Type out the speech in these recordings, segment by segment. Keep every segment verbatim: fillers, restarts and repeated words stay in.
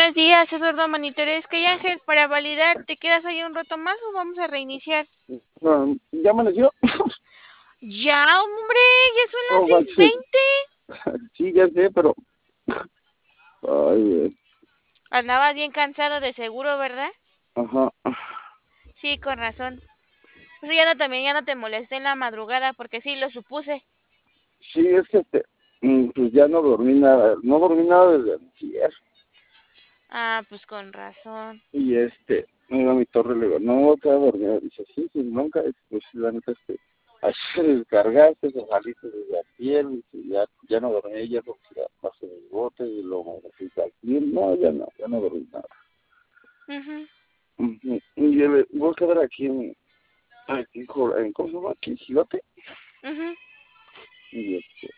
Buenos días, Eduardo Maniteres. ¿Qué Ángel, para validar, ¿te quedas ahí un rato más o vamos a reiniciar? No, ¿ya amaneció? Ya, hombre, ya son las No seis manches. veinte. Sí, ya sé, pero. Ay, güey. Andabas bien cansado de seguro, ¿verdad? Ajá. Sí, con razón. Pues ya no también ya no te molesté en la madrugada porque sí lo supuse. Sí, es que este, mm, pues ya no dormí nada. No dormí nada desde ayer. Ah, pues con razón. Y este, me iba a mi torre y le digo, no, te voy a dormir. Dice, sí, sí, nunca. Pues la neta, este, ayer descargaste, se saliste desde ayer. Dice, ya, ya no dormí, ya porque ya pasé mis botes y luego me fui al club. No, ya no, ya no dormí nada. Mhm. Ujú. Y yo le voy a quedar aquí en, aquí, jo- en, ¿cómo se llama? Aquí, Gilote. Mhm. Y este,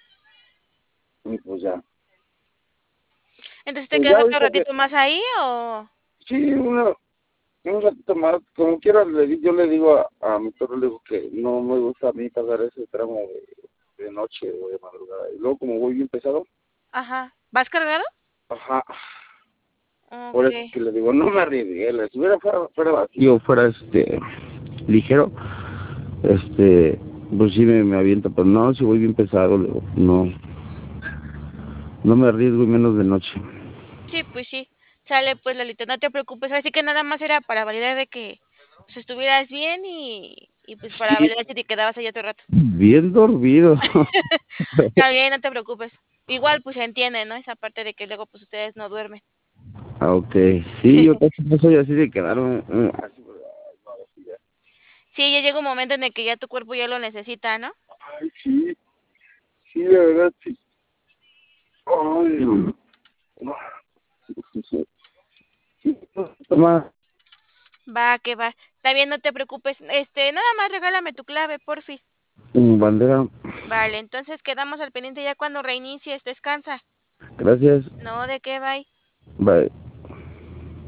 y pues ya. Entonces, ¿te Pues ya quedas otro ahorita que, ratito más ahí o...? sí, una, un ratito más, como quiera, le, di- yo le digo a, a mi torre, le digo que no me gusta a mí pagar ese tramo de, de noche o de madrugada. Y luego como voy bien pesado, Ajá. ¿Vas cargado? ajá, por Ok. eso es que le digo, no me arriesgué, si hubiera fuera, fuera vacío, fuera este, ligero, este, pues sí me, me aviento, pero no, si voy bien pesado, le digo, no, no me arriesgo y menos de noche. Sí, pues sí. Sale, pues, Lalito, no te preocupes. Así que nada más era para validar de que pues, estuvieras bien y, y pues para Sí, validar si te quedabas ahí otro rato. bien dormido. Está bien, no te preocupes. Igual, pues se entiende, ¿no? Esa parte de que luego, pues ustedes no duermen. Ah, ok. Sí, yo casi no soy así de quedarme eh, así, pero, ay, no, así ya. Sí, ya llega un momento en el que ya tu cuerpo ya lo necesita, ¿no? Ay, sí, sí, de verdad, sí. Ay, no. Sí, sí, sí. Toma, Va, que va. Está bien, no te preocupes. Este, nada más regálame tu clave, porfis. mm, bandera. Vale, entonces quedamos al pendiente ya cuando reinicies. Descansa. Gracias. No, ¿de qué, bye? Bye.